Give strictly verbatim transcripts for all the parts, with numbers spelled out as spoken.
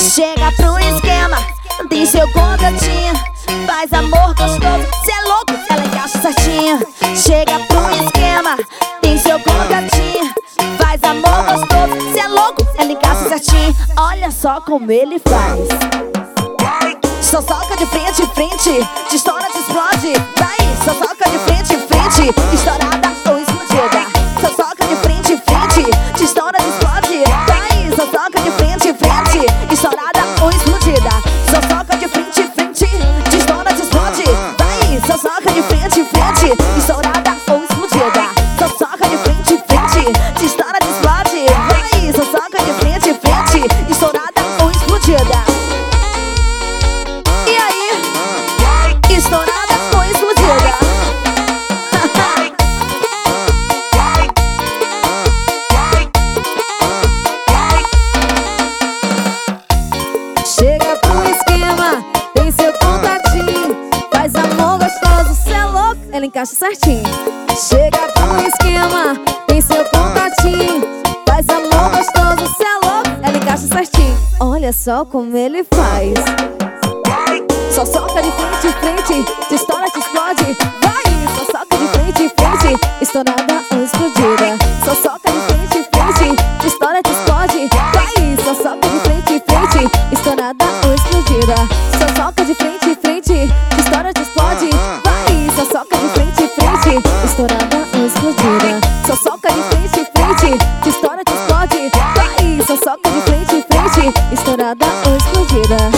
Chega pro esquema, tem seu contatinho, faz amor gostoso, cê é louco, ela encaixa certinho. Chega pro esquema, tem seu contatinho, faz amor gostoso, cê é louco, ela encaixa certinho. Olha só como ele faz. Só soca de frente, frente, de estoura, te explode. Vai, só soca de frente, frente, estourada ou explodida. Só soca de frente, frente, de estoura, te explode. Vai, só soca de frente, frente, estourada ou explodida. Só soca de frente, frente, de estoura, te explode. Vai, só soca de frente, frente, estourada ou explodida. Só soca de frente, frente, de estoura, te explode. Vai, só soca de frente, frente, estourada ou explodida. Estourada ou explodida. Chega pro esquema, tem seu contatinho, faz amor gostoso, cê é louco, ela encaixa certinho. Chega pro esquema, tem seu contatinho, faz amor gostoso, cê é louco, ela encaixa certinho. Olha só como ele faz. Só soca de frente, frente, te estoura, te explode. Vai, só soca de frente, frente, estourada ou explodida. Só soca de frente, frente, te estoura, te explode. Vai, só soca de frente, frente, estourada ou explodida. Só soca de frente, frente, te estoura, te explode. Vai, só soca de frente, frente, estourada ou explodida. Só soca de frente, frente, te estoura, te explode. Vai, só soca de frente, frente, estourada ou explodida.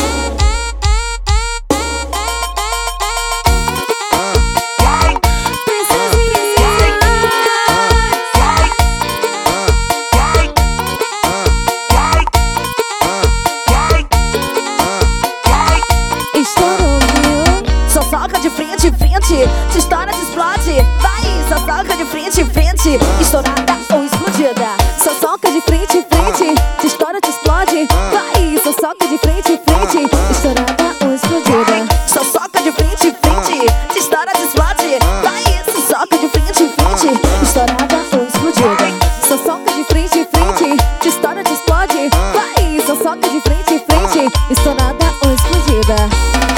Só soca de frente, frente, te estoura, te explode. Vai, só soca de frente, frente, estourada ou explodida. Só soca de frente, frente, te estoura, te explode. Vai, só soca de frente, frente, estourada ou explodida. Só soca de frente, frente, te estoura, te explode. Vai, só soca de frente, frente, estourada ou explodida. Só soca de frente, frente, te estoura, te explode. Vai, só soca de frente, frente, estourada ou explodida.